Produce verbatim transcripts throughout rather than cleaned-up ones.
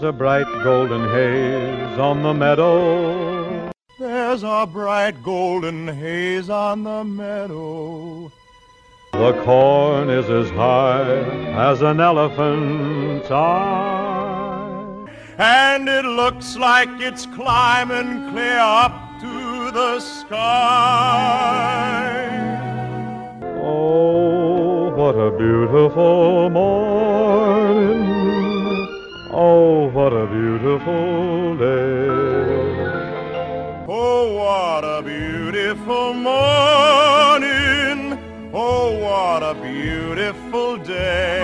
a bright golden haze on the meadow. There's a bright golden haze on the meadow. The corn is as high as an elephant's eye, and it looks like it's climbing clear up to the sky. Oh, what a beautiful morning. Oh, what a beautiful day. Oh, what a beautiful morning. Oh, what a beautiful day.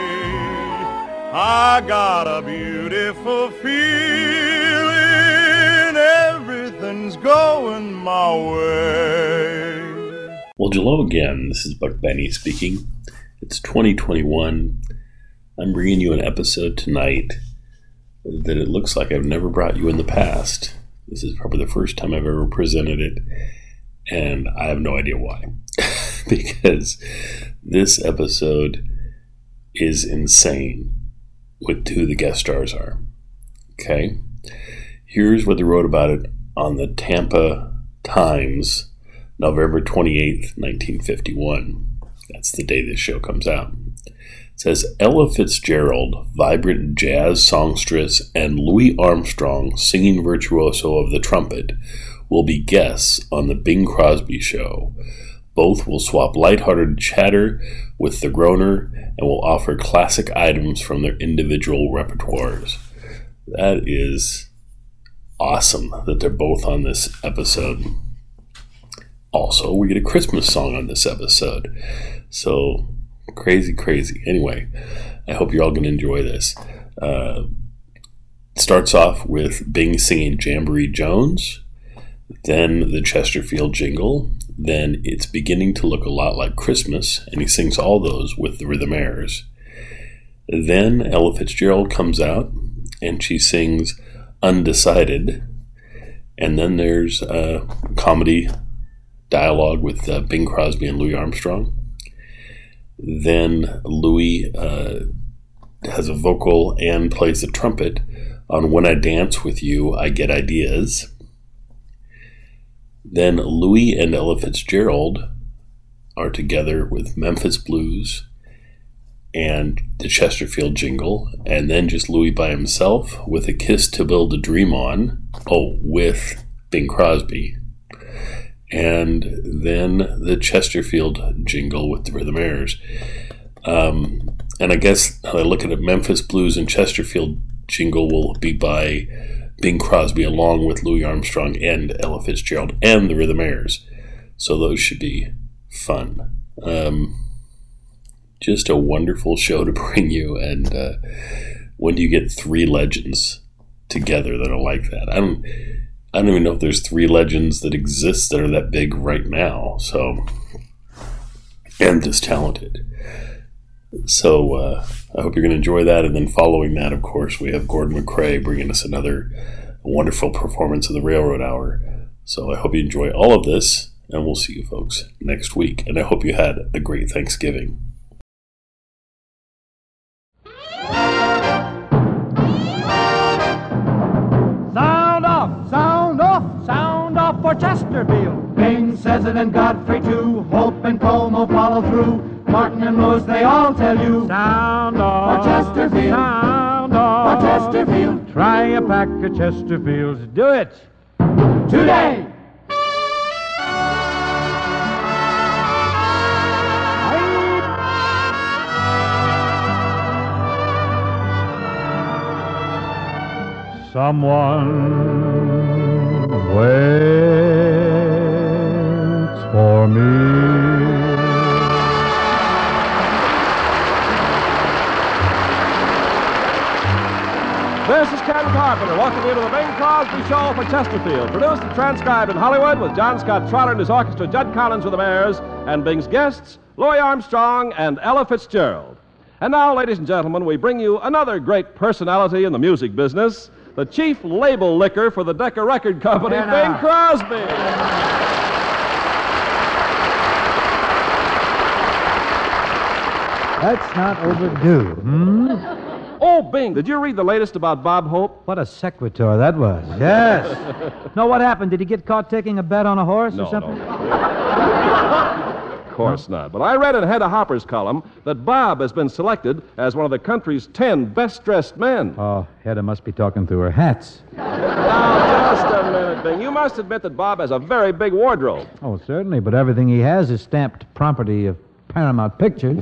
I got a beautiful feeling. Everything's going my way. Well, hello again. This is Buck Benny speaking. It's twenty twenty-one. I'm bringing you an episode tonight that it looks like I've never brought you in the past. This is probably the first time I've ever presented it, and I have no idea why. Because this episode is insane with who the guest stars are. Okay? Here's what they wrote about it on the Tampa Times, November twenty-eighth, nineteen fifty-one. That's the day this show comes out. It says, Ella Fitzgerald, vibrant jazz songstress, and Louis Armstrong, singing virtuoso of the trumpet, will be guests on the Bing Crosby Show. Both will swap lighthearted chatter with the Groner and will offer classic items from their individual repertoires. That is awesome that they're both on this episode. Also, we get a Christmas song on this episode. So, crazy, crazy. Anyway, I hope you're all going to enjoy this. Uh, it starts off with Bing singing Jamboree Jones, then the Chesterfield jingle, then It's Beginning to Look a Lot Like Christmas, and he sings all those with the Rhythmaires. Then Ella Fitzgerald comes out, and she sings Undecided, and then there's a comedy dialogue with uh, Bing Crosby and Louis Armstrong. Then Louis uh, has a vocal and plays the trumpet on When I Dance With You, I Get Ideas. Then Louis and Ella Fitzgerald are together with Memphis Blues and the Chesterfield jingle, and then just Louis by himself with A Kiss to Build a Dream On, oh, with Bing Crosby, and then the Chesterfield jingle with the Rhythmaires. Um, and I guess how I look at it, Memphis Blues and Chesterfield jingle will be by Bing Crosby along with Louis Armstrong and Ella Fitzgerald and the Rhythmaires. So those should be fun. Um, just a wonderful show to bring you. And uh, when do you get three legends together that are like that? I don't, I don't even know if there's three legends that exist that are that big right now. So, and this talented. So uh, I hope you're going to enjoy that. And then following that, of course, we have Gordon McCrae bringing us another wonderful performance of the Railroad Hour. So I hope you enjoy all of this, and we'll see you folks next week. And I hope you had a great Thanksgiving. Sound off! Sound off! Sound off for Chesterfield! Bing says it and Godfrey too. Hope and Como follow through. Martin and Lewis, they all tell you. Sound off! For Chesterfield! Sound off! For Chesterfield! Try a pack of Chesterfields. Do it! Today! Someone waits for me. This is Ken Carpenter, welcoming you to the Bing Crosby Show for Chesterfield, produced and transcribed in Hollywood with John Scott Trotter and his orchestra, Judd Collins with the Mares, and Bing's guests, Louis Armstrong and Ella Fitzgerald. And now, ladies and gentlemen, we bring you another great personality in the music business, the chief label licker for the Decca Record Company, Bing Crosby. That's not overdue, hmm? Oh, Bing, did you read the latest about Bob Hope? What a secretary that was. Yes. No, what happened? Did he get caught taking a bet on a horse No, or something? no. Of course not. But I read in Hedda Hopper's column that Bob has been selected as one of the country's ten best-dressed men. Oh, Hedda must be talking through her hats. Now, just a minute, Bing. You must admit that Bob has a very big wardrobe. Oh, certainly, but everything he has is stamped property of Paramount Pictures.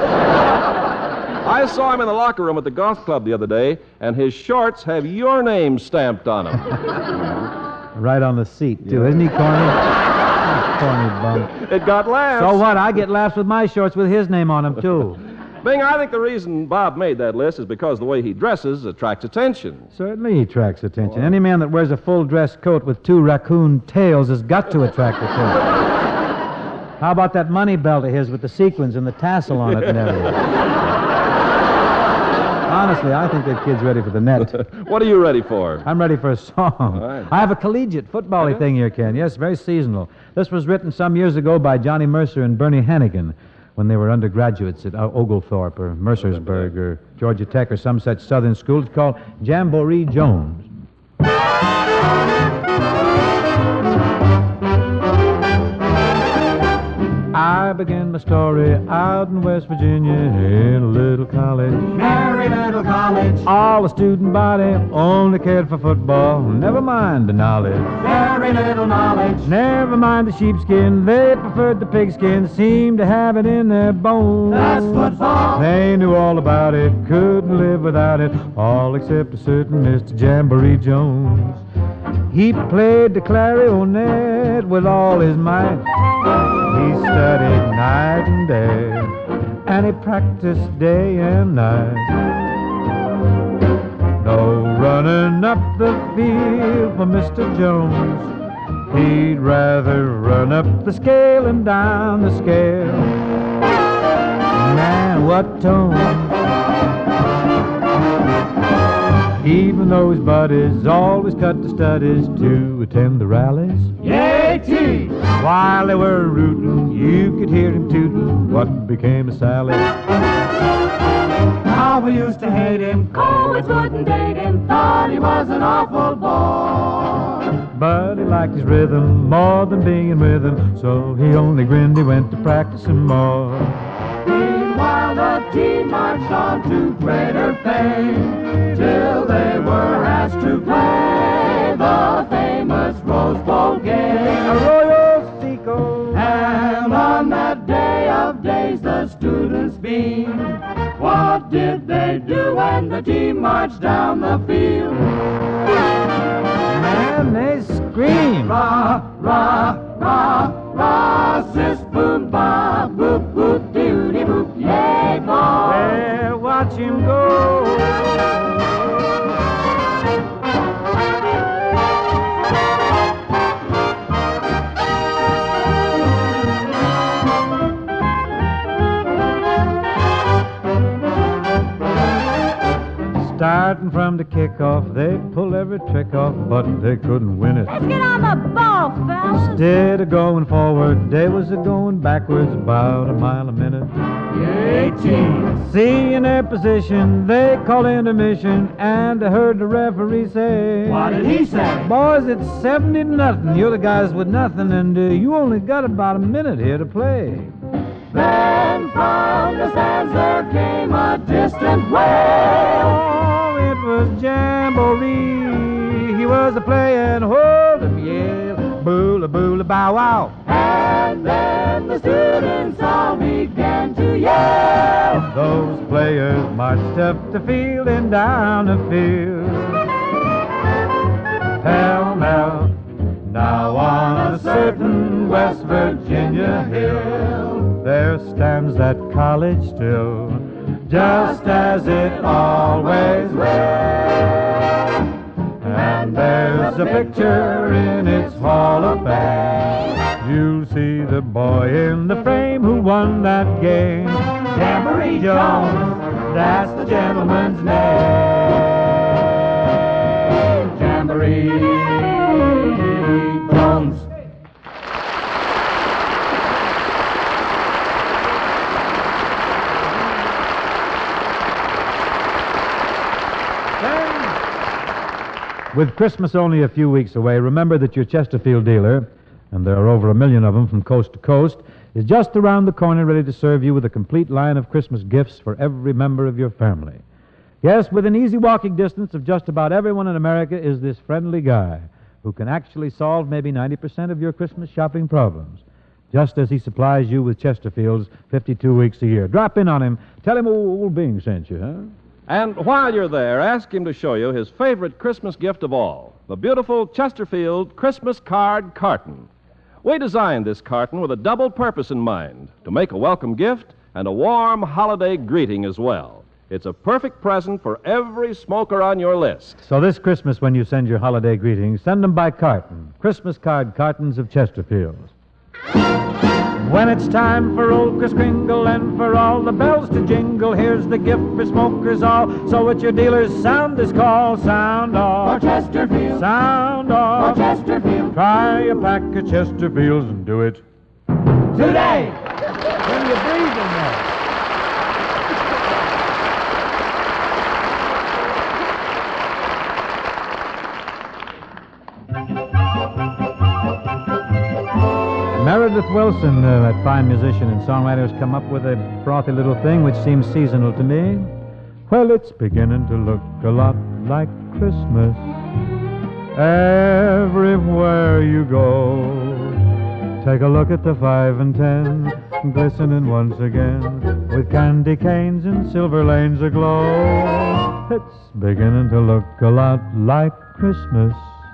I saw him in the locker room at the golf club the other day, and his shorts have your name stamped on them. Right on the seat, too. Yeah. Isn't he corny? Corny bum. It got laughs. So what? I get laughs with my shorts with his name on them, too. Bing, I think the reason Bob made that list is because the way he dresses attracts attention. Certainly he attracts attention. Any man that wears a full dress coat with two raccoon tails has got to attract attention. How about that money belt of his with the sequins and the tassel on it and everything? Honestly, I think that kid's ready for the net. What are you ready for? I'm ready for a song. Right. I have a collegiate football-y Uh-huh. thing here, Ken. Yes, very seasonal. This was written some years ago by Johnny Mercer and Bernie Hannigan when they were undergraduates at Oglethorpe or Mercersburg or Georgia Tech or some such southern school. It's called Jamboree Jones. I began my story out in West Virginia in a little college. Merry little college. All the student body only cared for football. Never mind the knowledge. Very little knowledge. Never mind the sheepskin. They preferred the pigskin. Seemed to have it in their bones. That's football. They knew all about it. Couldn't live without it. All except a certain Mister Jamboree Jones. He played the clarionet with all his might. He studied night and day, and he practiced day and night. No running up the field for Mister Jones. He'd rather run up the scale and down the scale. Man, what tone! Even though his buddies always cut the studies to attend the rallies. Yay-tee! While they were rooting, you could hear him tooting what became of Sally. How we used to hate him, Coleridge wouldn't date him, thought he was an awful boy. But he liked his rhythm more than being with him, so he only grinned, he went to practice some more. Meanwhile the team marched on to greater fame, till they were asked to play the famous Rose Bowl game. Arroyo Seco. And on that day of days the students beamed. What did they do when the team marched down the field? Man, they screamed. Rah, rah, rah, rah, sis, boom, ba, boop, boop, doody, boop, yay, boy. Well, watch him go. Starting from the kickoff, they pull every trick off, but they couldn't win it. Let's get on the ball, fellas. Instead of going forward, they was a going backwards about a mile a minute. Eighteen. Seeing their position, they called intermission, and I heard the referee say, What did he say? Boys, it's seventy to nothing. You're the guys with nothing, and uh, you only got about a minute here to play. Then from the stands there came a distant wail. Oh, it was Jamboree. He was a playing hold of Yale. Boola, boola, bow, wow. And then the students all began to yell. Those players marched up the field and down the field. Pell-mell, now on a certain West Virginia hill, there stands that college still, just as it always will. And there's a picture in its hall of fame. You'll see the boy in the frame who won that game. Jamboree Jones, that's the gentleman's name. Jamboree Jones. With Christmas only a few weeks away, remember that your Chesterfield dealer, and there are over a million of them from coast to coast, is just around the corner ready to serve you with a complete line of Christmas gifts for every member of your family. Yes, within easy walking distance of just about everyone in America is this friendly guy who can actually solve maybe ninety percent of your Christmas shopping problems, just as he supplies you with Chesterfields fifty-two weeks a year. Drop in on him. Tell him old Bing sent you, huh? And while you're there, ask him to show you his favorite Christmas gift of all, the beautiful Chesterfield Christmas Card Carton. We designed this carton with a double purpose in mind, to make a welcome gift and a warm holiday greeting as well. It's a perfect present for every smoker on your list. So this Christmas, when you send your holiday greetings, send them by carton. Christmas card cartons of Chesterfields. When it's time for old Kris Kringle and for all the bells to jingle, here's the gift for smokers all. So at your dealers, sound this call. Sound off. For Chesterfield. Sound For off. Chesterfield. Try a pack of Chesterfields and do it Today. when you breathe in there. Meredith Wilson, uh, that fine musician and songwriter, has come up with a frothy little thing which seems seasonal to me. Well, it's beginning to look a lot like Christmas everywhere you go. Take a look at the five and ten, glistening once again, with candy canes and silver lanes aglow. It's beginning to look a lot like Christmas.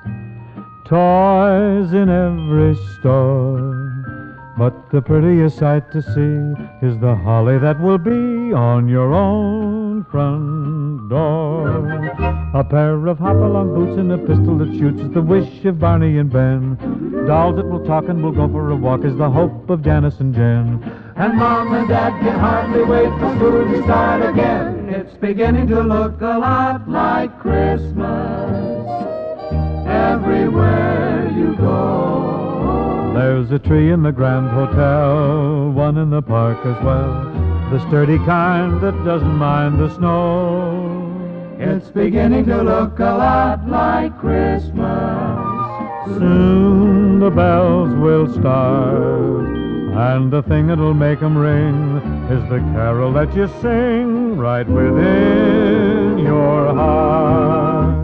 Toys in every store, but the prettiest sight to see is the holly that will be on your own front door. A pair of hop-along boots and a pistol that shoots is the wish of Barney and Ben. Dolls that will talk and will go for a walk is the hope of Janice and Jen. And Mom and Dad can hardly wait for school to start again. It's beginning to look a lot like Christmas everywhere you go. There's a tree in the Grand Hotel, one in the park as well, the sturdy kind that doesn't mind the snow. It's beginning to look a lot like Christmas. Soon the bells will start, and the thing that'll make 'em ring is the carol that you sing right within your heart.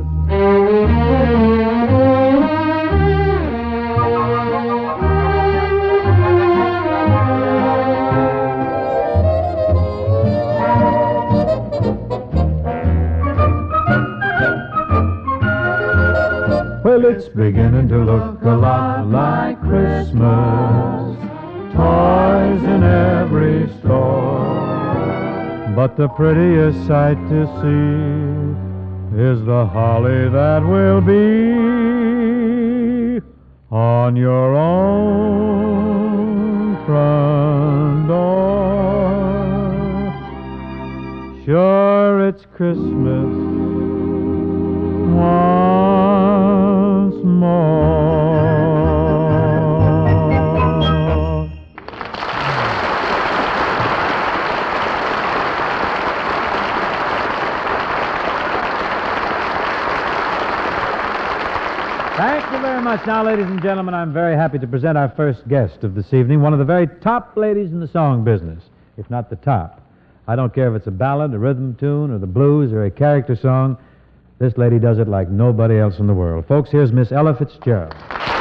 Well, it's beginning to look a lot like Christmas. Toys in every store, but the prettiest sight to see is the holly that will be on your own front door. Sure, it's Christmas once more. Thank you very much. Now, ladies and gentlemen, I'm very happy to present our first guest of this evening, one of the very top ladies in the song business, if not the top. I don't care if it's a ballad, a rhythm tune, or the blues, or a character song. This lady does it like nobody else in the world. Folks, here's Miss Ella Fitzgerald.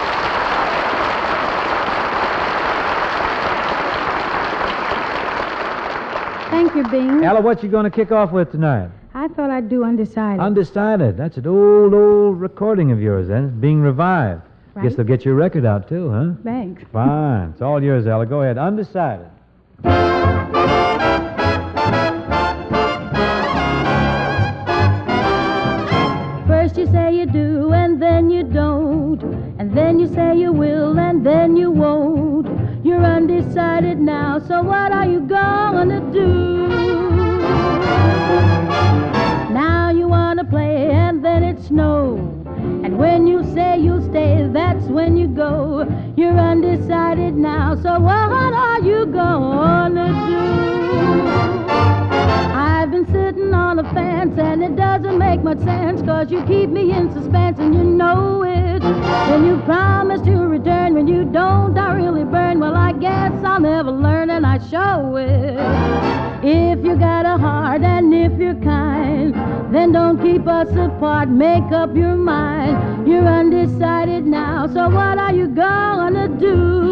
Thank you, Bing. Ella, what you going to kick off with tonight? I thought I'd do Undecided. Undecided. That's an old, old recording of yours, then. It's being revived. Right. Guess they'll get your record out, too, huh? Thanks. Fine. It's all yours, Ella. Go ahead. Undecided. First you say you do, and then you don't. And then you say you will, and then you won't. You're undecided now, so what are you gonna do? Now you wanna play, and then it snows. And when you say you'll stay, that's when you go. You're undecided now, so what are you gonna do? I've been sitting on a fan fence, and it doesn't make much sense, 'cause you keep me in suspense, and you know it. When you promise to return, when you don't, I really burn. Well, I guess I'll never learn, and I show it. If you got a heart and if you're kind, then don't keep us apart, make up your mind. You're undecided now, so what are you gonna do?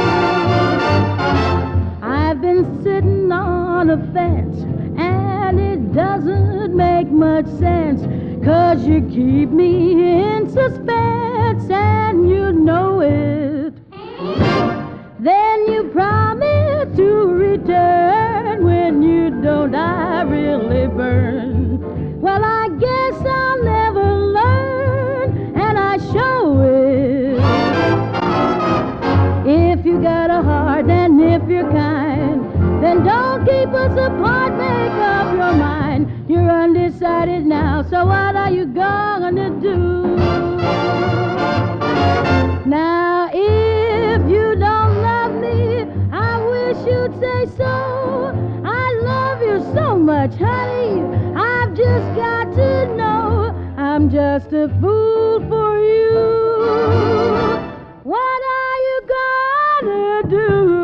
I've been sitting on a fence, and it doesn't make much sense, 'cause you keep me in suspense, and you know it. Then you promise to return, when you don't, I really burn. Well, I guess I'll never learn, and I show it. If you got a heart and if you're kind, then don't keep us apart, make up your mind. You're undecided now, so what are you gonna do? Now, if you don't love me, I wish you'd say so. I love you so much, honey, I've just got to know I'm just a fool for you. What are you gonna do?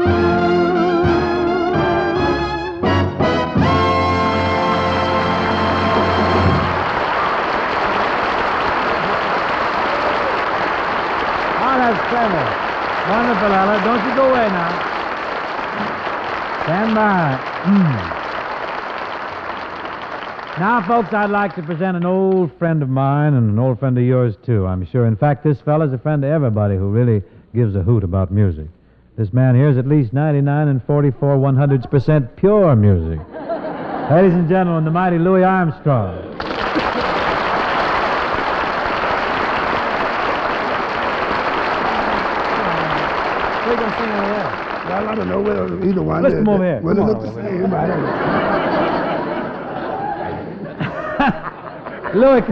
Oh, that's clever. Wonderful, Ella. Don't you go away now. Stand by. Mm. Now, folks, I'd like to present an old friend of mine and an old friend of yours, too, I'm sure. In fact, this fella's a friend to everybody who really gives a hoot about music. This man here is at least ninety-nine and forty-four one hundredths percent pure music. Ladies and gentlemen, the mighty Louis Armstrong. What are you going to sing over there? Well, I don't know whether either one. Let's come over here. Well, it Come looks the on, same. I don't know. Louis,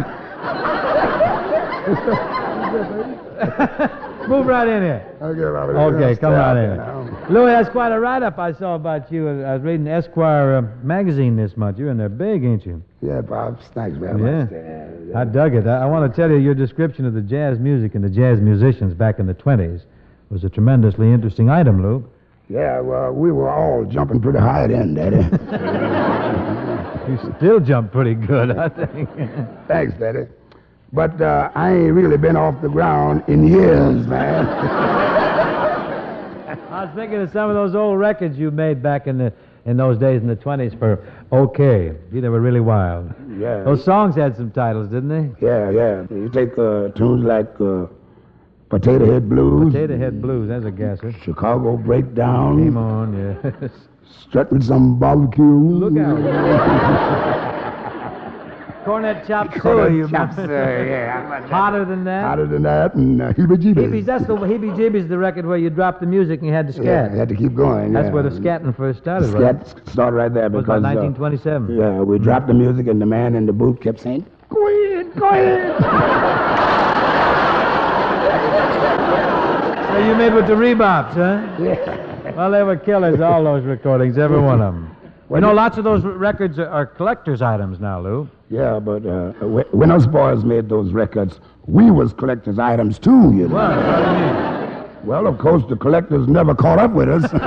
move right in here. Okay, Robert. Okay, come right in. Now. Louis, that's quite a write-up I saw about you. I was reading Esquire uh, magazine this month. You're in there big, ain't you? Yeah, Bob. Thanks very Yeah. much. Yeah, I dug it. I, I want to tell you, your description of the jazz music and the jazz musicians back in the twenties was a tremendously interesting item, Lou. Yeah, well, we were all jumping pretty high then, Daddy. You still jump pretty good, I think. Thanks, Daddy. But uh, I ain't really been off the ground in years, man. I was thinking of some of those old records you made back in the in those days in the twenties for OK. Gee, they were really wild. Yeah. Those songs had some titles, didn't they? Yeah, yeah. You take uh, tunes like uh, Potato Head Blues. Potato Head Blues, that's a gasser. Chicago Breakdown. Game on, yes. Strutting some barbecue. Look out. Cornet Chop Suey, you Chops, uh, remember? yeah. Hotter Than That? Hotter Than That and uh, Heebie Jeebies. Heebies, that's the Heebie Jeebies, the record where you dropped the music and you had to Yeah, scat. you had to keep going. That's yeah. where the scatting first started, The right? scat started right there It was because about uh, nineteen twenty-seven. yeah, we dropped the music and the man in the booth kept saying, "Go ahead, go ahead." So you made with the Rebobs, huh? Yeah. Well, they were killers, all those recordings, every one of them. You know, lots of those r- records are, are collector's items now, Lou. Yeah, but uh, wh- when us boys made those records, we was collector's items too, you know. What? What do you mean? Well, of course, the collectors never caught up with us. I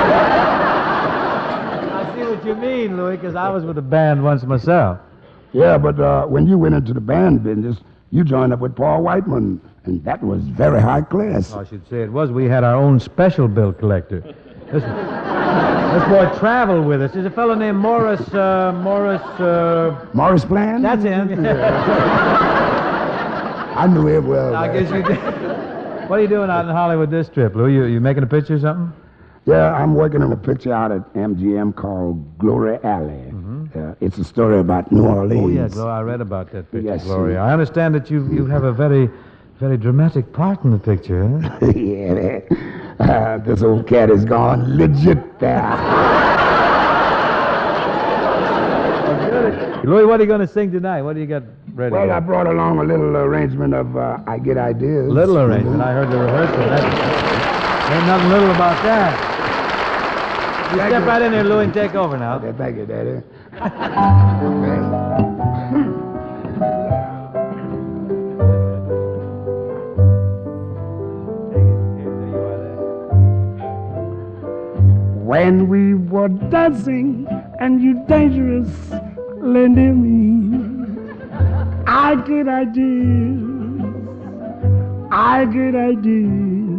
see what you mean, Louis, because I was with a band once myself. Yeah, but uh, when you went into the band business, you joined up with Paul Whiteman, and that was very high class. I should say it was. We had our own special bill collector. This, this boy traveled with us. There's a fellow named Morris, uh, Morris, uh... Morris Bland? That's him. I knew him well. I man. guess you did. What are you doing out in Hollywood this trip, Lou? You, you making a picture or something? Yeah, I'm working on a picture out at M G M called Glory Alley. Mm-hmm. uh, it's a story about New Orleans. Oh, yeah, Gloria. I read about that picture, Yes, Gloria. sir. I understand that you, you have a very, very dramatic part in the picture, huh? Yeah, uh, this old cat is gone legit there. Louis, what are you going to sing tonight? What do you got ready? Well, I brought along a little arrangement of uh, I Get Ideas. Little arrangement. I heard the rehearsal. That's, ain't nothing little about that. You Thank step you. right in there, Louis, and take over now. Okay, thank you, Daddy. and we were dancing, and you dangerously near me. I get ideas, I get ideas.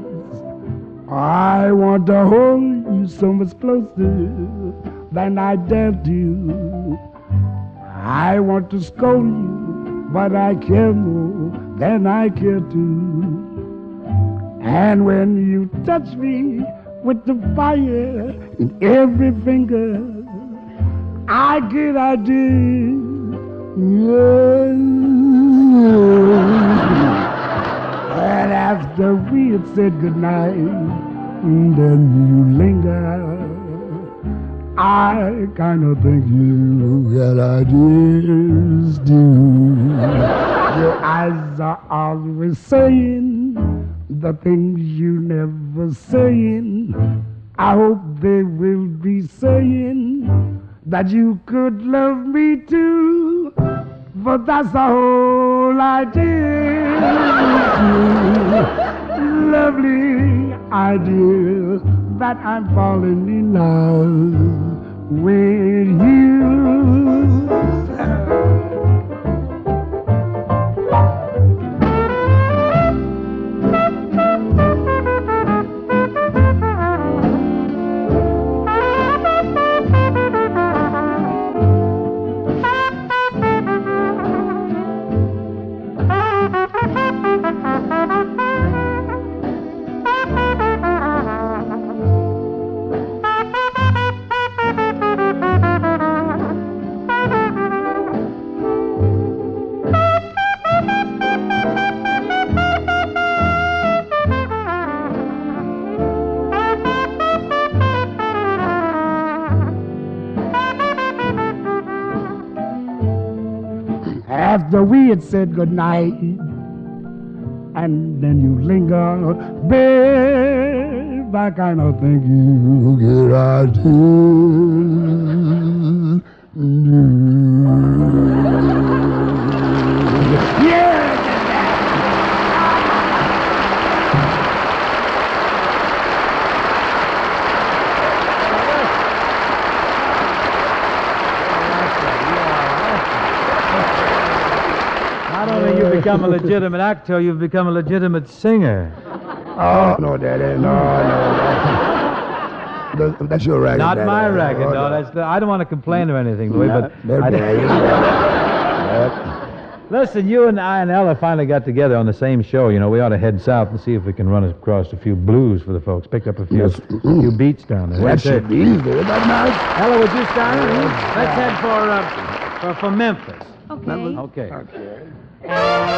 I want to hold you so much closer than I dare do. I want to scold you, but I care more than I care to. And when you touch me with the fire in every finger, I get ideas. Yeah. And after we had said goodnight, then you linger. I kind of think you get ideas too. Your eyes are always saying the things you never saying. I hope they will be saying that you could love me too. But that's the whole idea. Lovely idea that I'm falling in love with you. After we had said goodnight, and then you linger, babe, I kind of think you get ideas. Yeah! Become a legitimate actor, you've become a legitimate singer. Oh, no, Daddy, no, no. That's, that's your racket, Not Daddy. my racket, no. no. That's the, I don't want to complain or anything, Louis, No, but... I, listen, you and I and Ella finally got together on the same show. You know, we ought to head south and see if we can run across a few blues for the folks. Pick up a few, Yes. few beats down there. That What's should it? be easy. Isn't that nice? Ella, would you start? Let's head for, uh, for, for Memphis. Okay. Okay. Okay.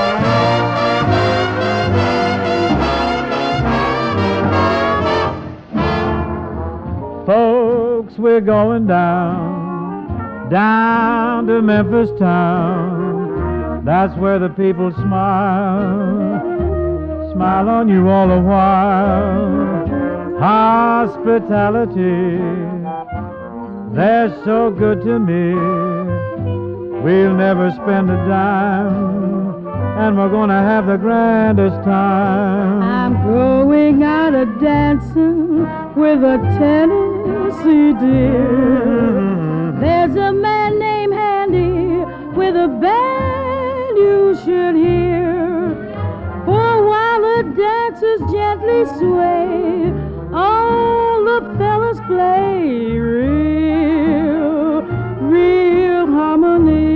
Folks, we're going down, down to Memphis town. That's where the people smile, smile on you all the while. Hospitality, they're so good to me. We'll never spend a dime, and we're gonna have the grandest time. I'm going out a dancing with a Tennessee dear. There's a man named Handy with a band you should hear. For while the dancers gently sway, all the fellas play real, real harmony.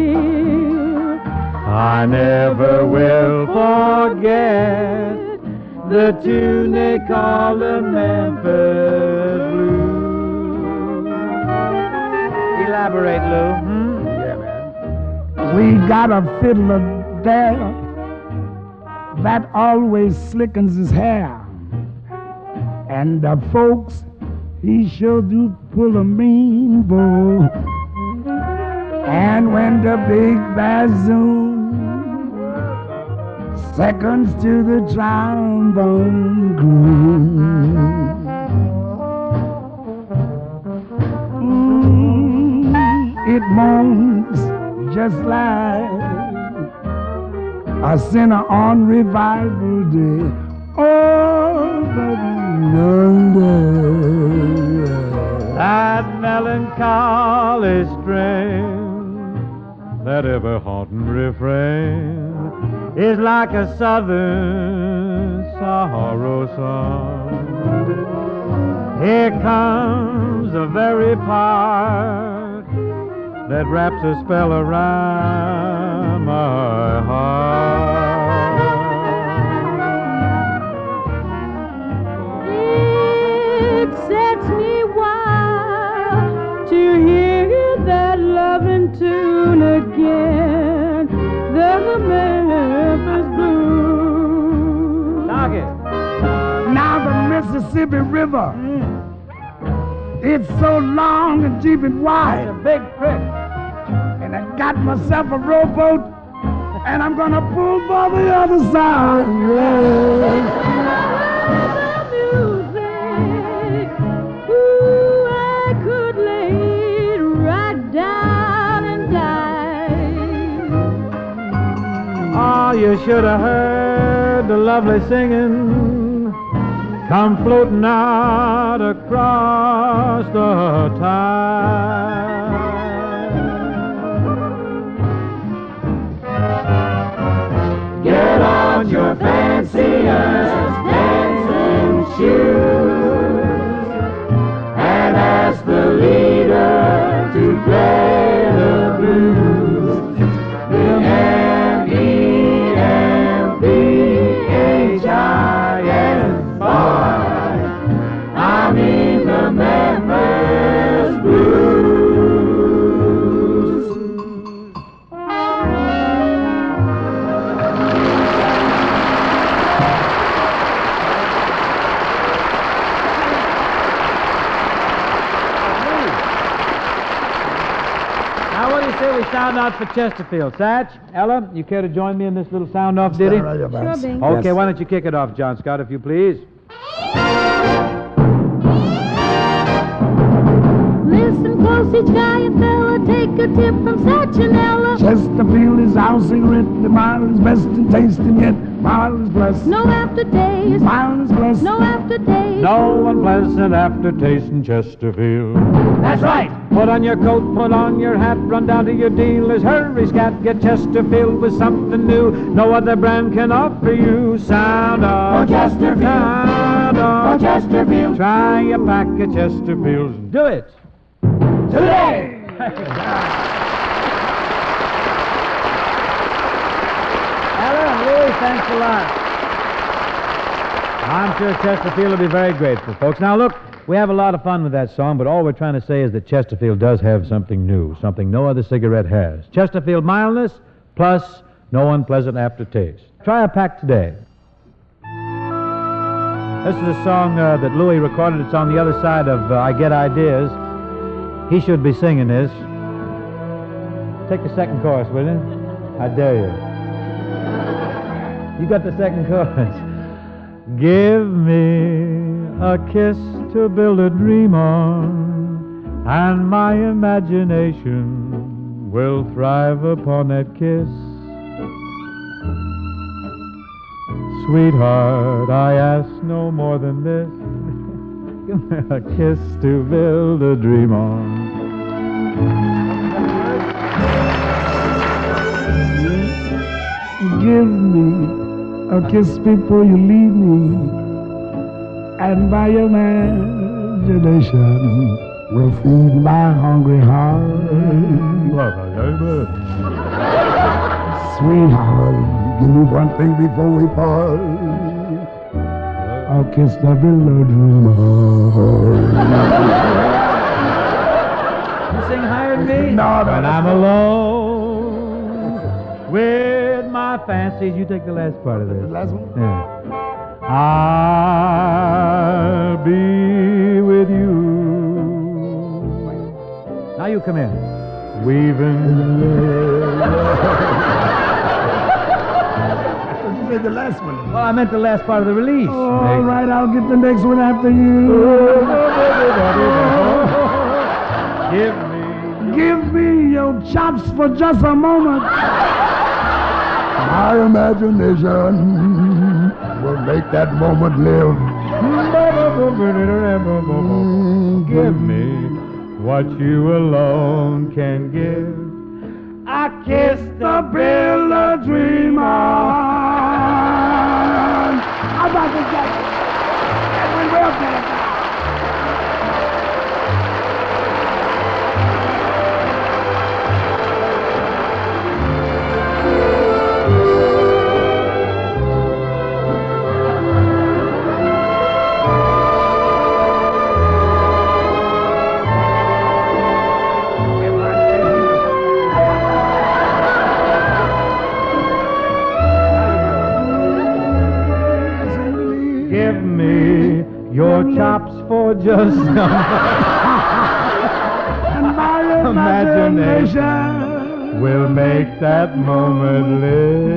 I never will forget the tune they call the Memphis Blues. Elaborate, Lou. Hmm? Yeah, man. We got a fiddler there that always slickens his hair. And the folks, he sure do pull a mean bow. And when the big bassoon seconds to the trombone groove, mm, it moans just like a sinner on revival day. Oh, baby, That melancholy strain, that ever haunting refrain, is like a southern sorrow song. Here comes the very part that wraps a spell around my heart. It sets me wild to hear that loving tune again, the Memphis Blues. Knock it. Now the Mississippi River, it's so long and deep and wide. It's a big trick. And I got myself a rowboat, and I'm gonna pull for the other side. Music, ooh, I could lay it right down and die. Oh, you should have heard the lovely singing come floating out across the tide. Get on your fanciest dancing shoes and ask the leader to play the blues. The M E M B H I S boy, I mean the Memphis Blues. Now, what do you say we sound out for Chesterfield? Satch, Ella, you care to join me in this little sound-off ditty? Sure, Bing. Okay, why don't you kick it off, John Scott, if you please? Listen close, each guy and fella, take a tip from Satch and Ella. Chesterfield is our cigarette, the mile is best in taste, and yet mile is blessed. No aftertaste, Mile is blessed. no aftertaste. No unpleasant aftertaste in Chesterfield. That's right. Put on your coat, put on your hat, run down to your dealer's, hurry, scat, get Chesterfield with something new. No other brand can offer you. Sound off, For Chesterfield. sound For off. Chesterfield. Try a pack of Chesterfields. Do it. Today. Ella, Louis, thanks a lot. I'm sure Chesterfield will be very grateful, folks. Now, look, we have a lot of fun with that song, but all we're trying to say is that Chesterfield does have something new, something no other cigarette has. Chesterfield mildness plus no unpleasant aftertaste. Try a pack today. This is a song uh, that Louis recorded. It's on the other side of uh, I Get Ideas. He should be singing this. Take the second chorus, will you? I dare you. You got the second chorus. Give me a kiss to build a dream on, and my imagination will thrive upon that kiss. Sweetheart, I ask no more than this. Give me a kiss to build a dream on. Give me a kiss before you leave me, and my imagination will feed my hungry heart. Sweetheart, give me one thing before we part. I'll kiss the village dream on. You sing higher than me? No, no, When no. I'm alone with my fancies. You take the last part of this. The last one? Yeah. I'll be with you. Now you come in. Weaving. Did you say the last one? Well, I meant the last part of the release. All right, I'll get the next one after you. Give me. Give me your chops for just a moment. My imagination will make that moment live. Give me what you alone can give. I kiss the bill a dream on. How about this guy? Edwin Wilson. Give me your chops for just some imagination will make that moment live.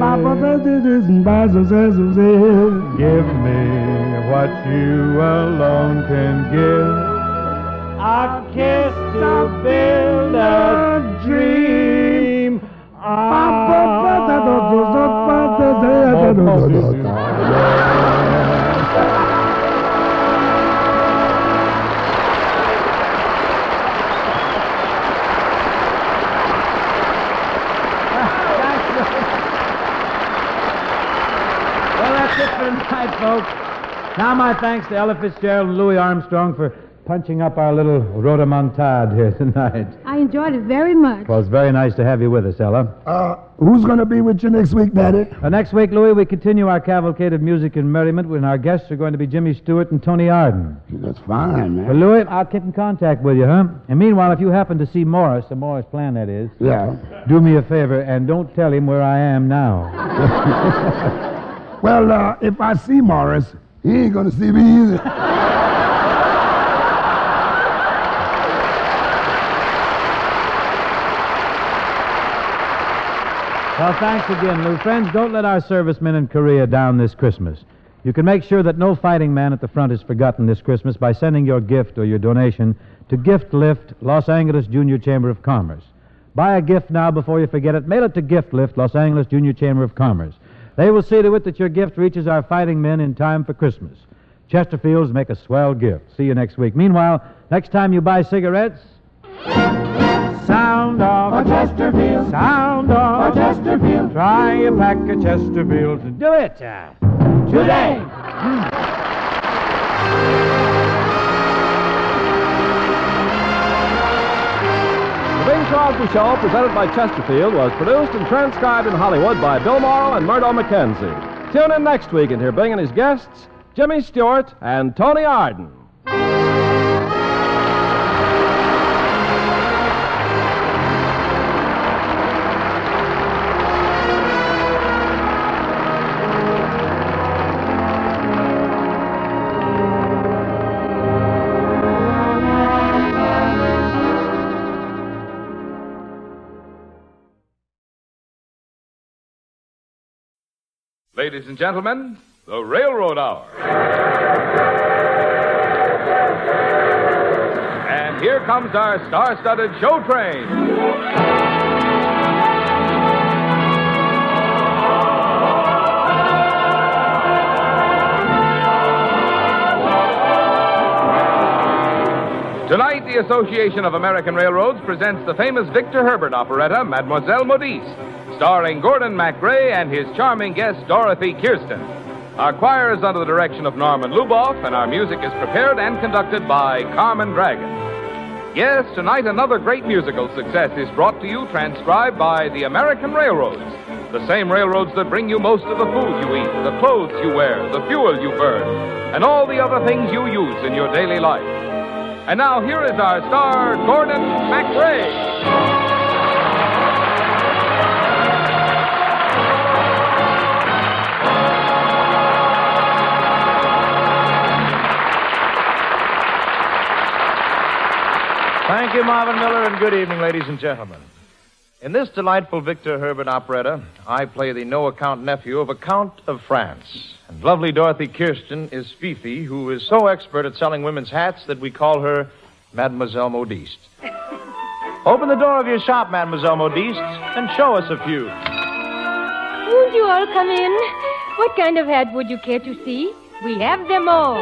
Give me what you alone can give. I kiss to build a dream. Tonight, folks. Now my thanks to Ella Fitzgerald and Louis Armstrong for punching up our little rodomontade here tonight. I enjoyed it very much. Well, it's very nice to have you with us, Ella. Uh, who's going to be with you next week, Daddy? Uh, next week, Louis, we continue our cavalcade of music and merriment when our guests are going to be Jimmy Stewart and Tony Arden. That's fine, man. Well, Louis, I'll keep in contact with you, huh? And meanwhile, if you happen to see Morris, the Morris plan, that is. Yeah. Do me a favor and don't tell him where I am now. Well, uh, if I see Morris, he ain't going to see me either. Well, thanks again, Lou. Friends, don't let our servicemen in Korea down this Christmas. You can make sure that no fighting man at the front is forgotten this Christmas by sending your gift or your donation to Gift Lift, Los Angeles Junior Chamber of Commerce. Buy a gift now before you forget it. Mail it to Gift Lift, Los Angeles Junior Chamber of Commerce. They will see to it that your gift reaches our fighting men in time for Christmas. Chesterfields make a swell gift. See you next week. Meanwhile, next time you buy cigarettes, sound off a Chesterfield. Sound off a Chesterfield. Try a pack of Chesterfields. Do it uh, today. The Bing Crosby Show, presented by Chesterfield, was produced and transcribed in Hollywood by Bill Morrow and Murdo McKenzie. Tune in next week and hear Bing and his guests, Jimmy Stewart and Tony Arden. Ladies and gentlemen, the Railroad Hour. And here comes our star-studded show train. Tonight, the Association of American Railroads presents the famous Victor Herbert operetta, Mademoiselle Modiste, starring Gordon MacRae and his charming guest, Dorothy Kirsten. Our choir is under the direction of Norman Luboff, and our music is prepared and conducted by Carmen Dragon. Yes, tonight another great musical success is brought to you, transcribed by the American Railroads, the same railroads that bring you most of the food you eat, the clothes you wear, the fuel you burn, and all the other things you use in your daily life. And now here is our star, Gordon MacRae. Thank you, Marvin Miller, and good evening, ladies and gentlemen. In this delightful Victor Herbert operetta, I play the no-account nephew of a Count of France. And lovely Dorothy Kirsten is Fifi, who is so expert at selling women's hats that we call her Mademoiselle Modiste. Open the door of your shop, Mademoiselle Modiste, and show us a few. Won't you all come in? What kind of hat would you care to see? we have them all.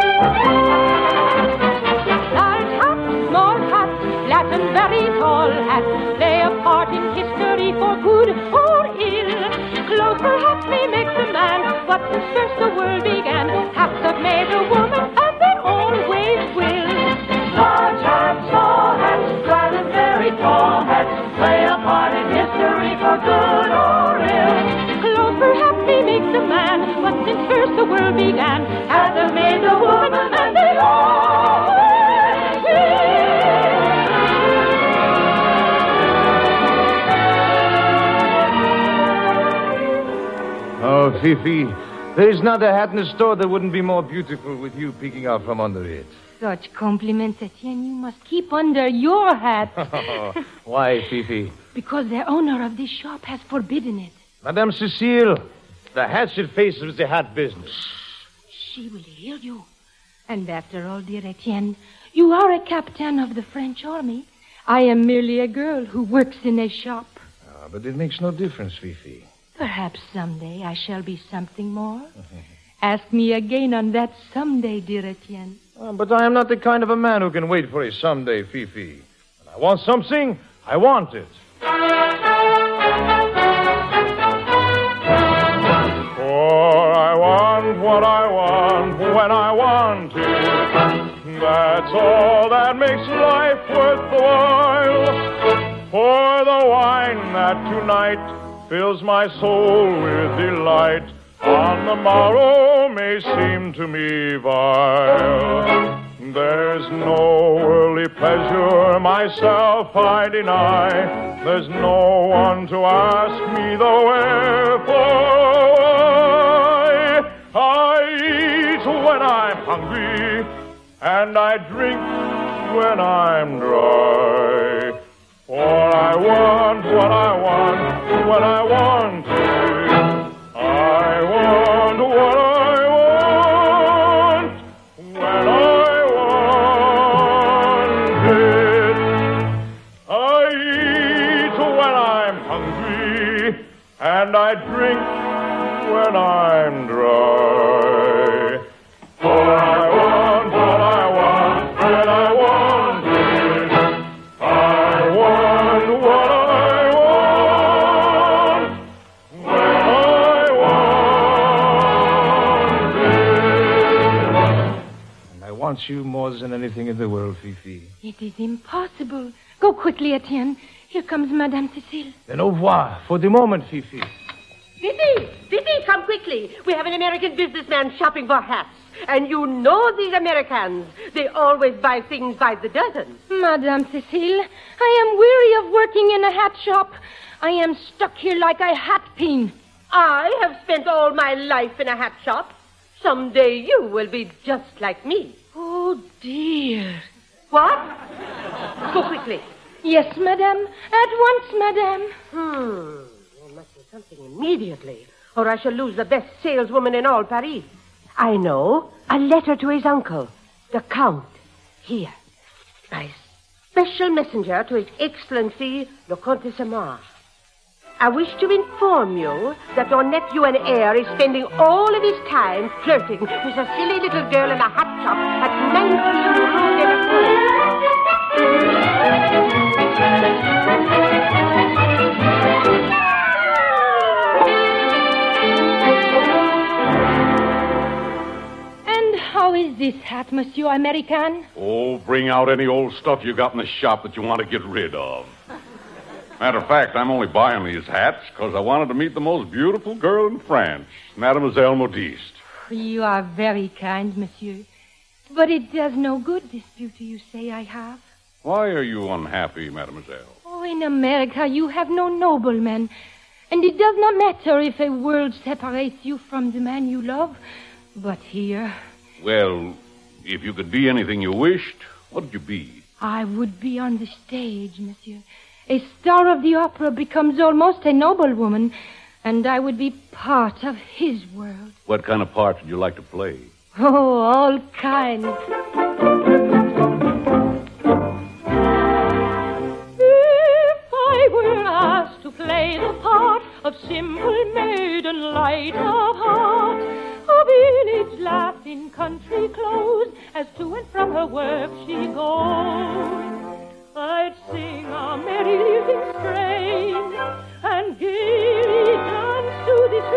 Large hats, small hats, flat and very tall hats play a part in history for good or ill. Clothes perhaps may make the man, but since first the world began, hats have made a woman, and they always will. Large hats, small hats, flat and very tall hats play a part in history for good or ill. Clothes perhaps may make the man, but since first the world began, hats have made the woman, and they always will. Oh, Fifi, there's not a hat in the store that wouldn't be more beautiful with you peeking out from under it. Such compliments, Etienne, you must keep under your hat. Why, Fifi? Because the owner of this shop has forbidden it. Madame Cecile, the hat should face with the hat business. She will hear you. And after all, dear Etienne, you are a captain of the French army. I am merely a girl who works in a shop. Ah, but it makes no difference, Fifi. Perhaps someday I shall be something more. Ask me again on that someday, dear Etienne. Oh, but I am not the kind of a man who can wait for a someday, Fifi. When I want something, I want it. For I want what I want when I want it. That's all that makes life worth the while. For the wine that tonight fills my soul with delight, on the morrow may seem to me vile. There's no worldly pleasure myself I deny. There's no one to ask me the wherefore. I eat when I'm hungry, and I drink when I'm dry. For I want what I want when I want it. I want what I want when I want it. I eat when I'm hungry, and I drink when I'm dry. For I want what I want when I want it. I want what I want when I want it. And I want you more than anything in the world, Fifi. It is impossible. Go quickly, Etienne. Here comes Madame Cecile. Then au revoir for the moment, Fifi. Fifi! Fifi, come quickly. We have an American businessman shopping for hats. And you know these Americans. They always buy things by the dozen. Madame Cecile, I am weary of working in a hat shop. I am stuck here like a hat pin. I have spent all my life in a hat shop. Someday you will be just like me. Oh, dear. What? Go quickly. Yes, madame. At once, madame. Hmm. There must be something immediately, or I shall lose the best saleswoman in all Paris. I know. A letter to his uncle, the Count. Here. My special messenger to His Excellency, the Comtesse Mars. I wish to inform you that your nephew and heir is spending all of his time flirting with a silly little girl in a hat shop at nineteen Rue de la And how is this hat, Monsieur American? Oh, bring out any old stuff you got in the shop that you want to get rid of. Matter of fact, I'm only buying these hats because I wanted to meet the most beautiful girl in France, Mademoiselle Modiste. You are very kind, Monsieur. But it does no good, this beauty you say I have. Why are you unhappy, Mademoiselle? Oh, in America, you have no noblemen. And it does not matter if a world separates you from the man you love. But here... Well, if you could be anything you wished, what would you be? I would be on the stage, Monsieur. A star of the opera becomes almost a noblewoman, and I would be part of his world. What kind of part would you like to play? Oh, all kinds. If I were asked to play the part of simple maiden, light of heart, of carriage laughs in country clothes as to and from her work she goes. I'd sing a merry lilting strain and gaily dance to this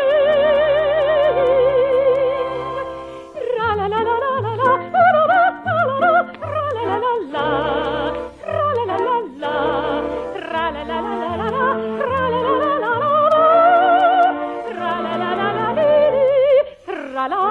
refrain. Ra la la la la la la la la la la ra la la la la ra la la la la ra la la la la la ra la la la la ra la la la la ra la.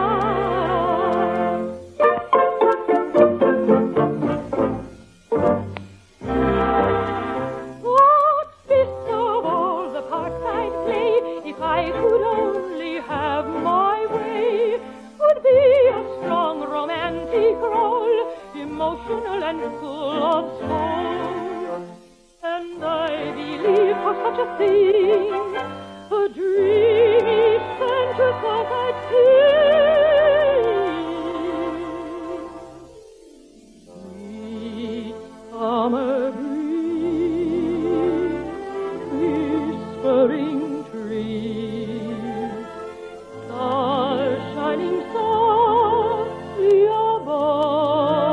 Emotional and full of soul, and I believe for such a thing, a dreamy sensuous life I'd sing. Sweet summer breeze, whispering trees, stars shining softly above.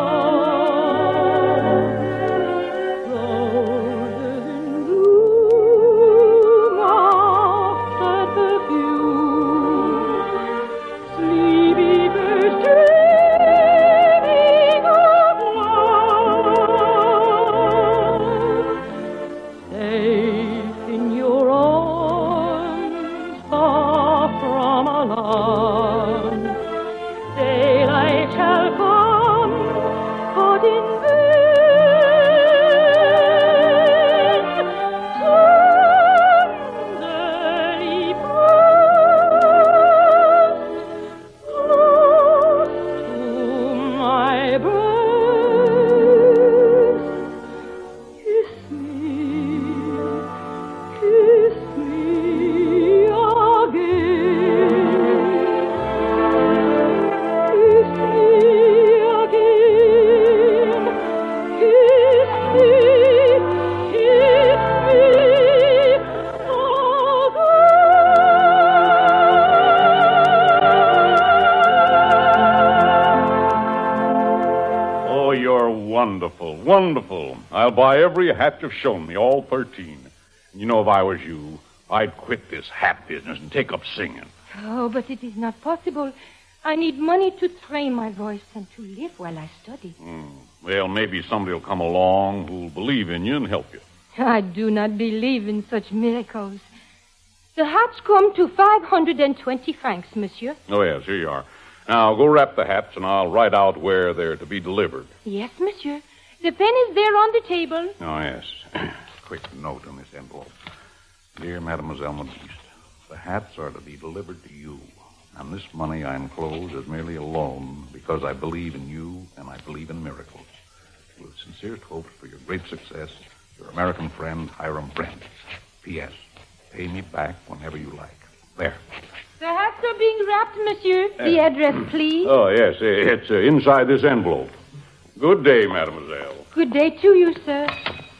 Wonderful. I'll buy every hat you've shown me, all thirteen. You know, if I was you, I'd quit this hat business and take up singing. Oh, but it is not possible. I need money to train my voice and to live while I study. Mm. Well, maybe somebody will come along who'll believe in you and help you. I do not believe in such miracles. The hats come to five hundred twenty francs, monsieur. Oh, yes, here you are. Now, go wrap the hats, and I'll write out where they're to be delivered. Yes, monsieur. The pen is there on the table. Oh, yes. Quick note on this envelope. Dear Mademoiselle Modiste, the hats are to be delivered to you. And this money I enclose is merely a loan because I believe in you and I believe in miracles. With sincerest hopes for your great success, your American friend, Hiram Brent. P S. Pay me back whenever you like. There. The hats are being wrapped, monsieur. The address, please. Oh, yes. It's uh, inside this envelope. Good day, mademoiselle. Good day to you, sir.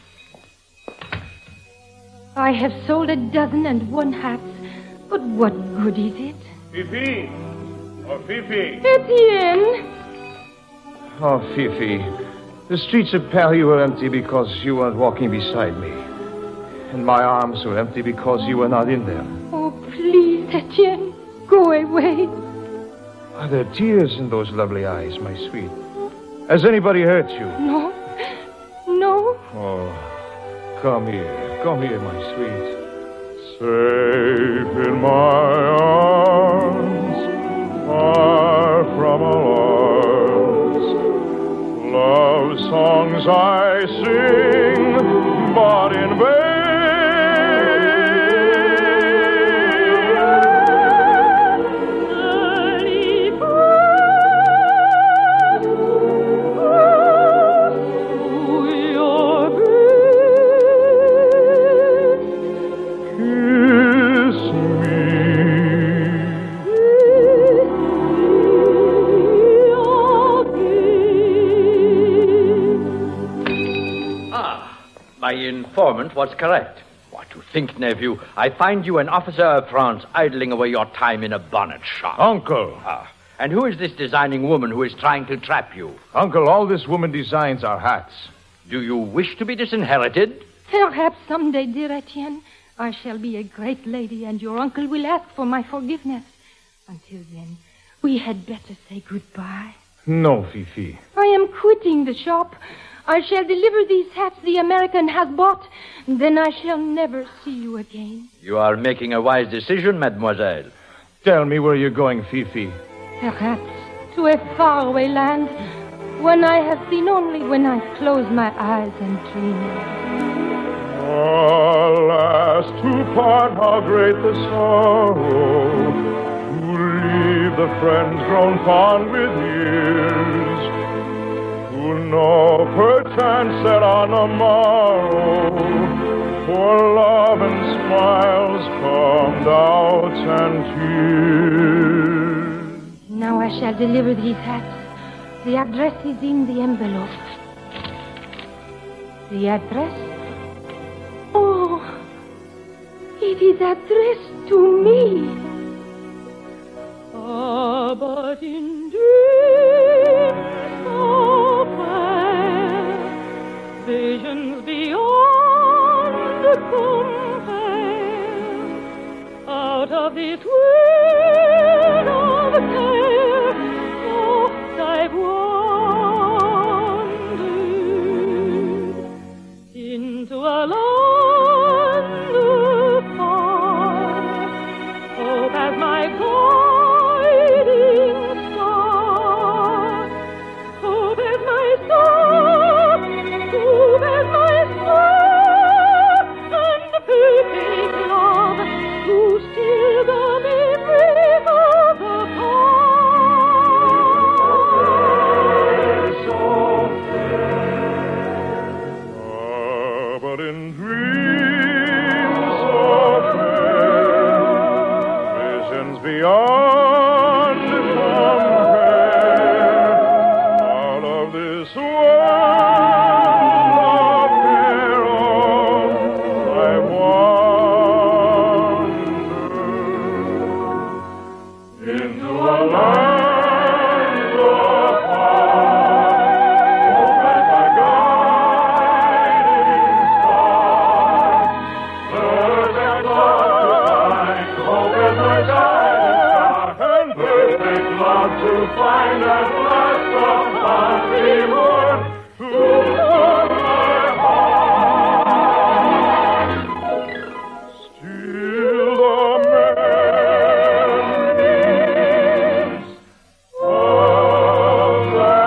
I have sold a dozen and one hats, but what good is it? Fifi! Oh, Fifi! Etienne! Oh, Fifi, the streets of Paris were empty because you weren't walking beside me. And my arms were empty because you were not in them. Oh, please, Etienne, go away. Are there tears in those lovely eyes, my sweet? Has anybody hurt you? No. No. Oh, come here. Come here, my sweet. Safe in my arms, far from alarms, love songs I sing, but in vain. My informant was correct. What, you think, nephew, I find you an officer of France idling away your time in a bonnet shop. Uncle. Ah. And who is this designing woman who is trying to trap you? Uncle, all this woman designs are hats. Do you wish to be disinherited? Perhaps someday, dear Etienne, I shall be a great lady and your uncle will ask for my forgiveness. Until then, we had better say goodbye. No, Fifi. I am quitting the shop. I shall deliver these hats the American has bought. Then I shall never see you again. You are making a wise decision, mademoiselle. Tell me where you're going, Fifi. Perhaps to a faraway land, one I have seen only when I close my eyes and dream. Alas, to part, how great the sorrow, to leave the friends grown fond with years, to know perchance that on the morrow, for love and smiles come doubts and tears. Now I shall deliver these hats. The address is in the envelope. The address? Oh, it is addressed to me. Ah, but in dreams so fair, visions beyond compare, out of this world of care, oft I've wandered into a land afar, hope as my guiding star, hope as my star, hope as my star, and perfect love, who still the memories of the past. So fair. Ah, but in dreams so fair, visions beyond compare, out of this world of care, oh, I wander into a land apart, hope as my guiding star, perfect love to find, hope as my guiding star, and perfect love to find at last upon reward to my heart. Still the memories of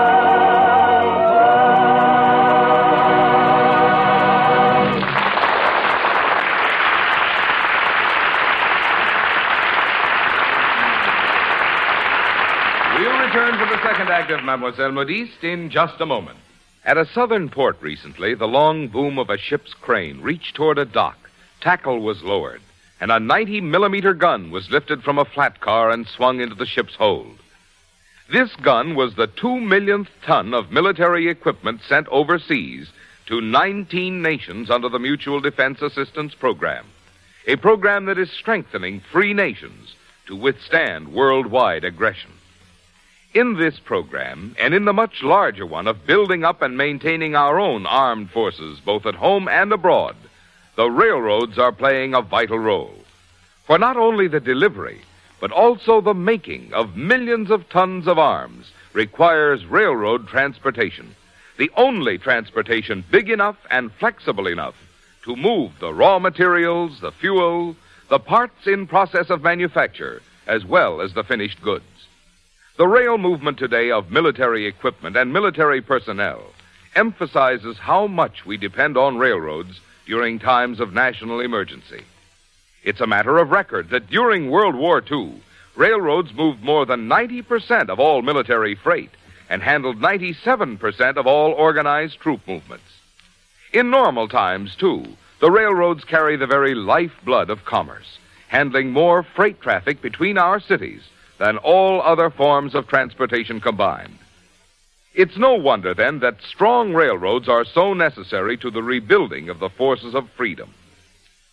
We'll return to the second act of Mademoiselle Modiste in just a moment. At a southern port recently, the long boom of a ship's crane reached toward a dock. Tackle was lowered, and a ninety millimeter gun was lifted from a flat car and swung into the ship's hold. This gun was the two millionth ton of military equipment sent overseas to nineteen nations under the Mutual Defense Assistance Program, a program that is strengthening free nations to withstand worldwide aggression. In this program, and in the much larger one of building up and maintaining our own armed forces, both at home and abroad, the railroads are playing a vital role. For not only the delivery, but also the making of millions of tons of arms requires railroad transportation, the only transportation big enough and flexible enough to move the raw materials, the fuel, the parts in process of manufacture, as well as the finished goods. The rail movement today of military equipment and military personnel emphasizes how much we depend on railroads during times of national emergency. It's a matter of record that during World War Two, railroads moved more than ninety percent of all military freight and handled ninety-seven percent of all organized troop movements. In normal times, too, the railroads carry the very lifeblood of commerce, handling more freight traffic between our cities than all other forms of transportation combined. It's no wonder, then, that strong railroads are so necessary to the rebuilding of the forces of freedom.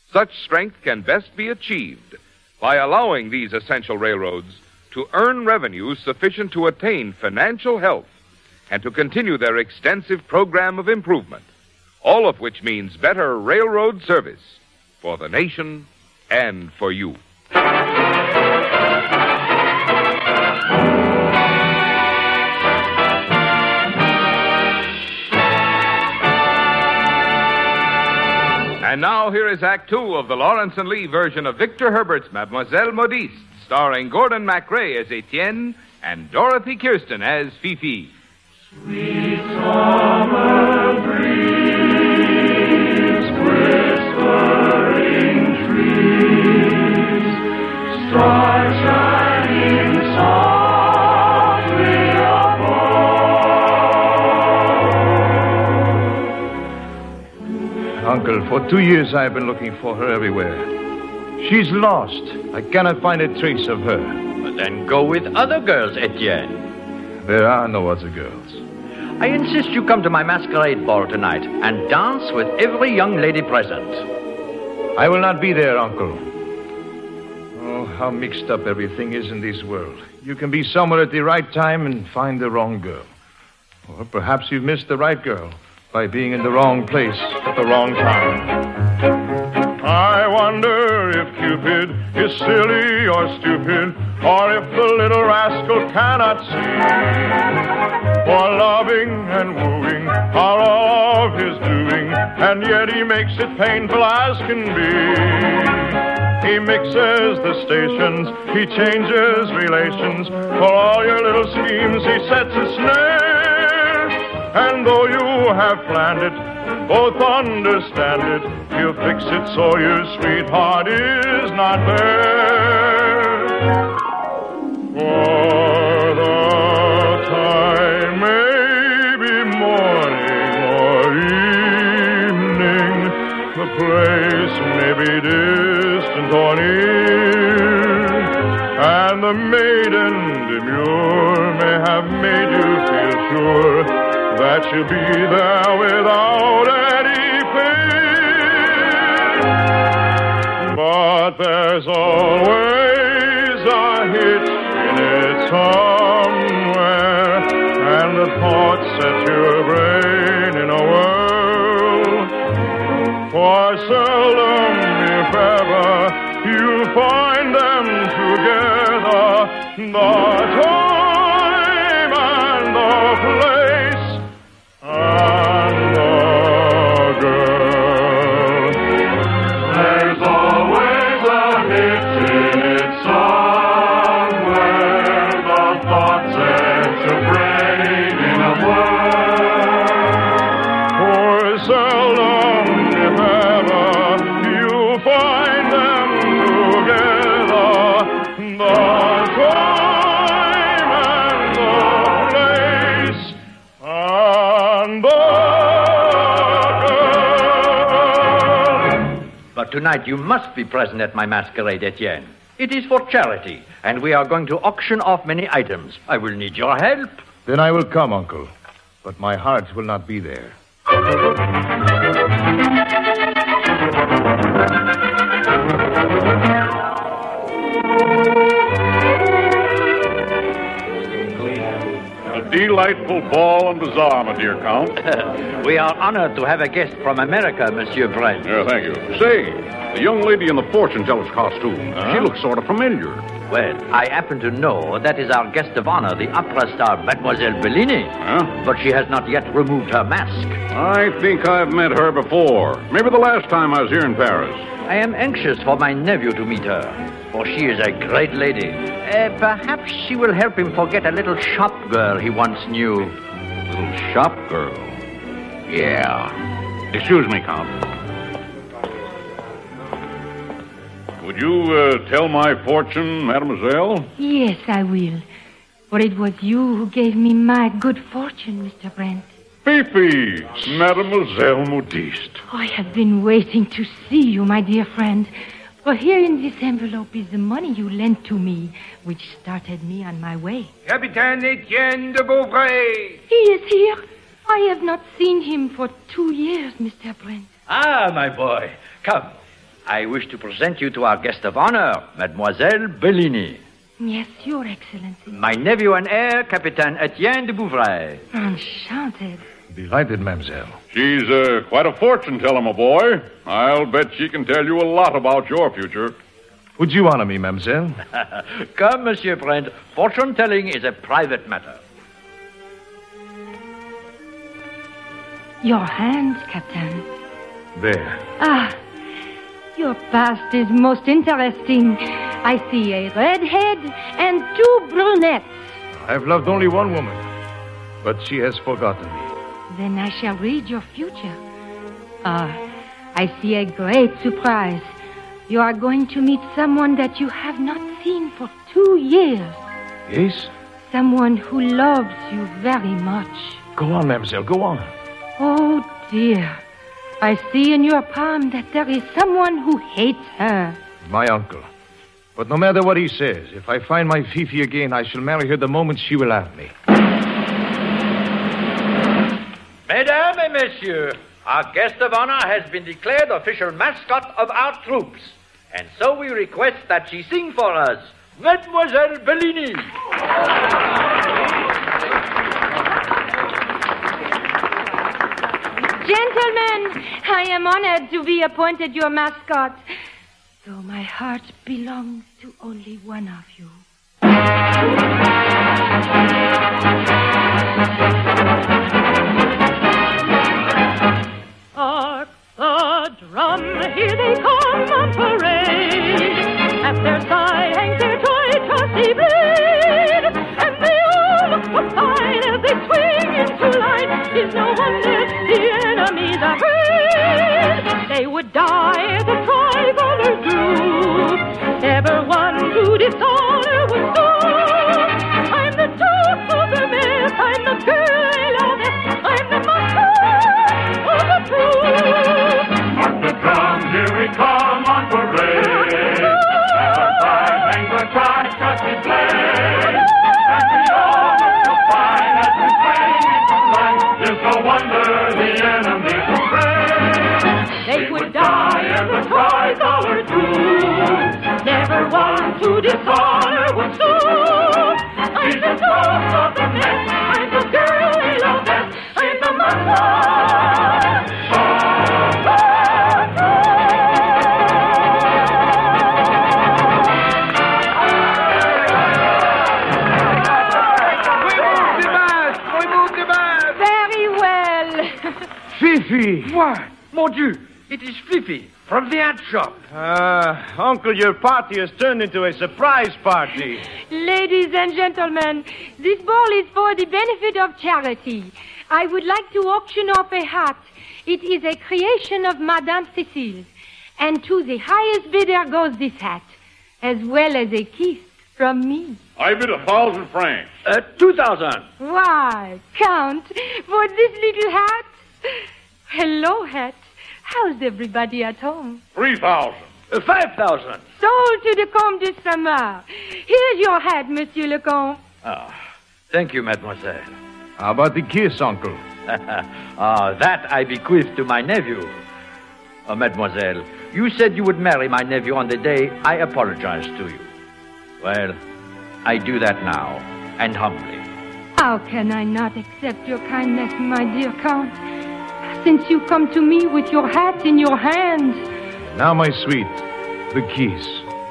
Such strength can best be achieved by allowing these essential railroads to earn revenues sufficient to attain financial health and to continue their extensive program of improvement, all of which means better railroad service for the nation and for you. And now here is Act Two of the Lawrence and Lee version of Victor Herbert's Mademoiselle Modiste, starring Gordon MacRae as Etienne and Dorothy Kirsten as Fifi. Sweet summer breeze, whispering trees, stars shining softly above. Uncle, for two years I've been looking for her everywhere. She's lost. I cannot find a trace of her. But then go with other girls, Etienne. There are no other girls. I insist you come to my masquerade ball tonight and dance with every young lady present. I will not be there, Uncle. Oh, how mixed up everything is in this world. You can be somewhere at the right time and find the wrong girl. Or perhaps you've missed the right girl by being in the wrong place at the wrong time. I wonder if Cupid is silly or stupid, or if the little rascal cannot see. For loving and wooing are all of his doing, and yet he makes it painful as can be. He mixes the stations, he changes relations, for all your little schemes he sets a snare. And though you have planned it, both understand it, he'll fix it so your sweetheart is not there. For the time may be morning or evening, the place may be distant or near, and the maiden demure may have made you feel sure that she'll be there without any fear. But there's always a hitch in it somewhere, and the thought sets your brain in a whirl. For seldom, if ever, you find them together, the time and the place and the girl. There's always a hitch in it somewhere, the thought sets your brain in a whirl. For seldom, if ever, you find them together, the time and the place and the But tonight you must be present at my masquerade, Etienne. It is for charity, and we are going to auction off many items. I will need your help. Then I will come, Uncle. But my heart will not be there. A delightful ball and bazaar, my dear Count. We are honored to have a guest from America, Monsieur Brent. Yeah, thank you. Say, the young lady in the fortune teller's costume, Huh? she looks sort of familiar. Well, I happen to know that is our guest of honor, the opera star Mademoiselle Bellini. Huh? But she has not yet removed her mask. I think I've met her before. Maybe the last time I was here in Paris. I am anxious for my nephew to meet her, for she is a great lady. Uh, perhaps she will help him forget a little shop girl he once knew. Little shop girl? Yeah. Excuse me, Count. Would you uh, tell my fortune, mademoiselle? Yes, I will. For it was you who gave me my good fortune, Mister Brent. Fifi, Mademoiselle Modiste. I have been waiting to see you, my dear friend. For here in this envelope is the money you lent to me, which started me on my way. Capitaine Etienne de Beauvray. He is here. I have not seen him for two years, Mister Brent. Ah, my boy. Come. I wish to present you to our guest of honor, Mademoiselle Bellini. Yes, Your Excellency. My nephew and heir, Capitaine Etienne de Bouvray. Enchanted. Delighted, mademoiselle. She's uh, quite a fortune teller, my boy. I'll bet she can tell you a lot about your future. Would you honor me, mademoiselle? Come, Monsieur Friend. Fortune-telling is a private matter. Your hands, Captain. There. Ah, your past is most interesting. I see a red head and two brunettes. I've loved only one woman, but she has forgotten me. Then I shall read your future. Ah, I see a great surprise. You are going to meet someone that you have not seen for two years. Yes? Someone who loves you very much. Go on, mademoiselle, go on. Oh, dear. I see in your palm that there is someone who hates her. My uncle. But no matter what he says, if I find my Fifi again, I shall marry her the moment she will have me. Mesdames et messieurs, our guest of honor has been declared official mascot of our troops. And so we request that she sing for us, Mademoiselle Bellini. Gentlemen, I am honored to be appointed your mascot, though my heart belongs to only one of you. Hark the drum, here they come on parade. At their side hangs their toy trusty blade, and they all look so fine as they swing into line. It's no wonder the enemy's afraid. They would die, the tricolor do. Never one to dishonor would go. I'm the top of the mess, I'm the girl they love best, I'm the master of the truth. Mark the drum, here we come on parade. At our side hangs the tri-trusty blade, and we all look so fine as we swing into line. It's no wonder the enemy's afraid. They would die and the tricolor too. Never one to dishonor would stoop. I'm the top of the mess, I'm the girl they love best, I'm the master of the Very well. Fifi! What? Mon Dieu, it is Fifi from the hat shop. Ah, uh, Uncle, your party has turned into a surprise party. Ladies and gentlemen, this ball is for the benefit of charity. I would like to auction off a hat. It is a creation of Madame Cécile. And to the highest bidder goes this hat, as well as a kiss from me. I bid a thousand francs. Uh, two thousand. Why, Count, for this little hat? Hello, hat. How's everybody at home? Three thousand. Uh, five thousand. Sold to the Comte de Saint-Marc. Here's your hat, Monsieur le Comte. Ah, thank you, mademoiselle. How about the kiss, Uncle? Ah, that I bequeath to my nephew. Oh, mademoiselle, you said you would marry my nephew on the day I apologized to you. Well, I do that now, and humbly. How can I not accept your kindness, my dear Count, since you come to me with your hat in your hands? Now, my sweet, the kiss.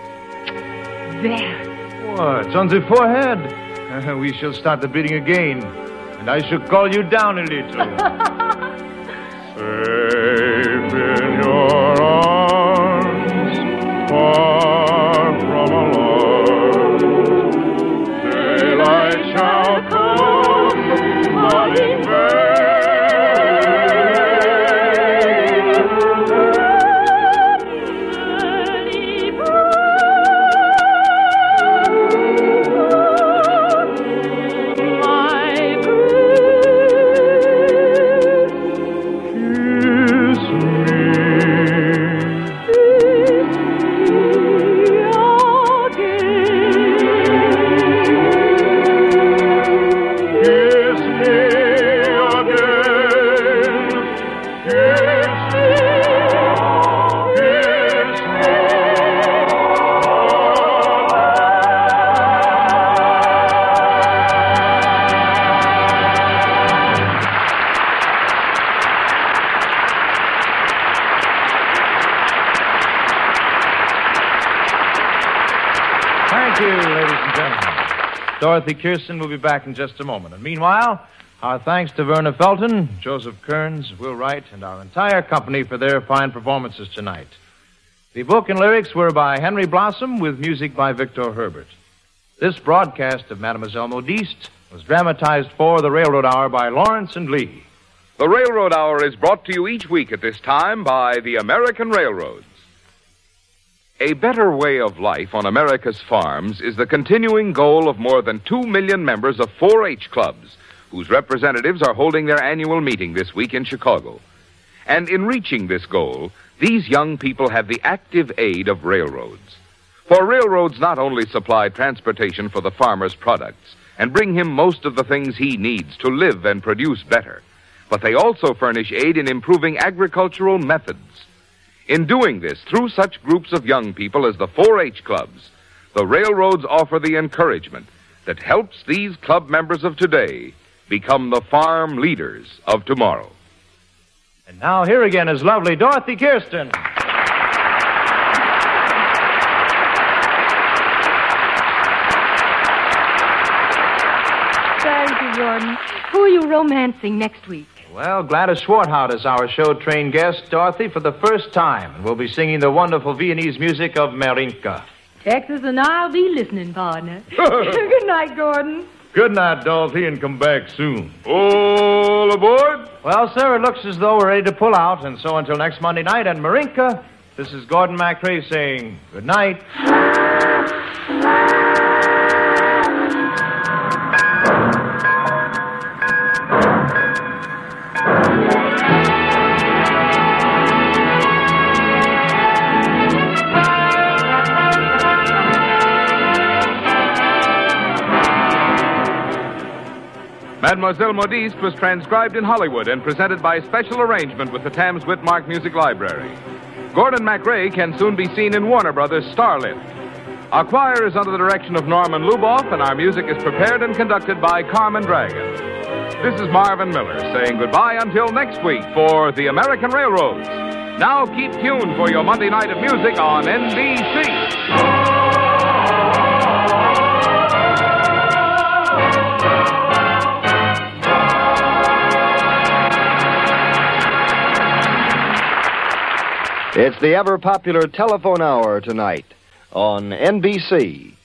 There. What? It's on the forehead. Uh, we shall start the bidding again, and I shall call you down a little. Safe in your arms, far from alarms, daylight shall come, but in vain. My Thank you, ladies and gentlemen. Dorothy Kirsten will be back in just a moment. And meanwhile, our thanks to Verna Felton, Joseph Kearns, Will Wright, and our entire company for their fine performances tonight. The book and lyrics were by Henry Blossom with music by Victor Herbert. This broadcast of Mademoiselle Modiste was dramatized for the Railroad Hour by Lawrence and Lee. The Railroad Hour is brought to you each week at this time by the American Railroads. A better way of life on America's farms is the continuing goal of more than two million members of four H clubs, whose representatives are holding their annual meeting this week in Chicago. And in reaching this goal, these young people have the active aid of railroads. For railroads not only supply transportation for the farmer's products and bring him most of the things he needs to live and produce better, but they also furnish aid in improving agricultural methods. In doing this, through such groups of young people as the four H clubs, the railroads offer the encouragement that helps these club members of today become the farm leaders of tomorrow. And now here again is lovely Dorothy Kirsten. Thank you, Gordon. Who are you romancing next week? Well, Gladys Schwarthout is our show-trained guest, Dorothy, for the first time. And we'll be singing the wonderful Viennese music of Marinka. Texas and I'll be listening, partner. Good night, Gordon. Good night, Dorothy, and come back soon. All aboard? Well, sir, it looks as though we're ready to pull out. And so until next Monday night, and Marinka, this is Gordon MacRae saying good night. Mademoiselle Modiste was transcribed in Hollywood and presented by special arrangement with the Thames Whitmark Music Library. Gordon MacRae can soon be seen in Warner Brothers' Starlit. Our choir is under the direction of Norman Luboff, and our music is prepared and conducted by Carmen Dragon. This is Marvin Miller saying goodbye until next week for the American Railroads. Now keep tuned for your Monday night of music on N B C. It's the ever-popular telephone hour tonight on N B C.